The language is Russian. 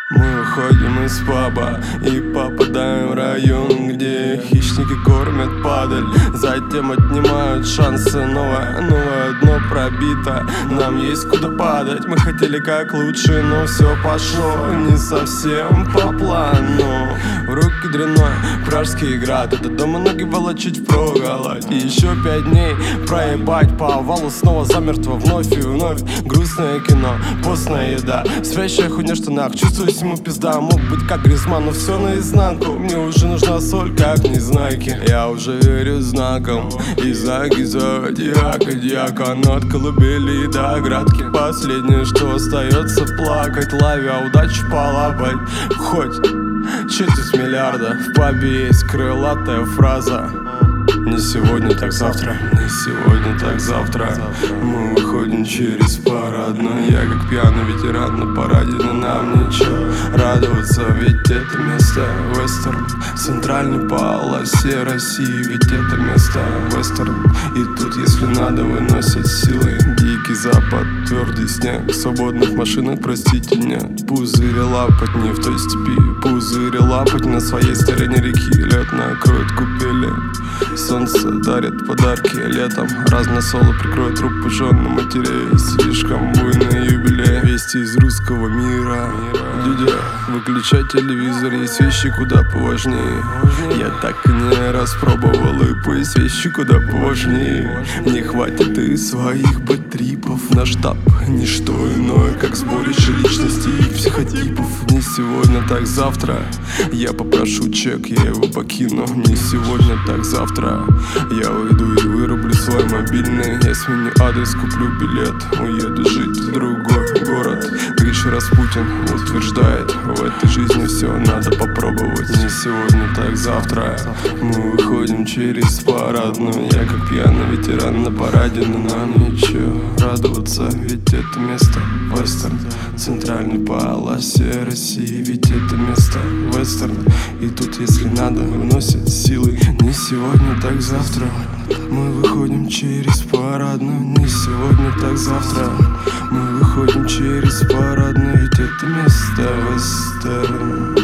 Мы уходим из паба и попадаем в район, где хищники кормят падаль, затем отнимают шансы. Новое дно пробито, нам есть куда падать. Мы хотели как лучше, но все пошло не совсем по плану. В руки дрянной пражский град, это дома ноги волочить впроголодь. И еще 5 дней проебать по овалу, снова замертво вновь и вновь. Грустное кино, постная еда, спящая хуйня в штанах, чувствую ему пизда. Мог быть как Гризман, но все наизнанку. Мне уже нужна соль, как незнайки. Я уже верю знаком и знаки зодиака, дьякон от колыбели до оградки. Последнее, что остается, плакать, ловя удачу полапать. Хоть четверть миллиарда, в пабе есть крылатая фраза: не сегодня, так завтра, не сегодня, так завтра. Мы выходим через парадную. Я как пьяный ветеран на параде, но нам ничего радоваться, ведь это место вестерн, центральной полосе России. Ведь это место вестерн, и тут, если надо, выносят силы. Дикий запад, твердый снег, в свободных машинах, простите, нет. Пузыри лапоть не в той степи, пузыри лапоть на своей стороне реки. Лед накроет купели, солнце дарит подарки летом. Разносоло прикроет труп пожженной матерей. Слишком буйный юбилей. Вести из русского мира. Дядя, выключай телевизор, есть вещи куда поважнее. Я так и не распробовал, и есть вещи куда поважнее. Не хватит и своих бэтрипов. Наш штаб не что иное, как сборище личностей и психотипов. Не сегодня, так завтра. Я попрошу чек, я его покину. Не сегодня, так завтра. Я уйду и вырублю свой мобильный. Я сменю адрес, куплю билет, уеду жить в другой город. Гриша Распутин утверждает: в этой жизни все надо попробовать. Не сегодня, так завтра. Мы выходим через парадную. Я как пьяный ветеран на параде, но нам ничего радоваться, ведь это место вестерн, центральной полосе России. Ведь это место вестерн, и тут, если надо, выносят силы. Не сегодня, так завтра. Мы выходим через парадную. Не сегодня, так завтра. Мы выходим через парадную, ведь это место вестерн.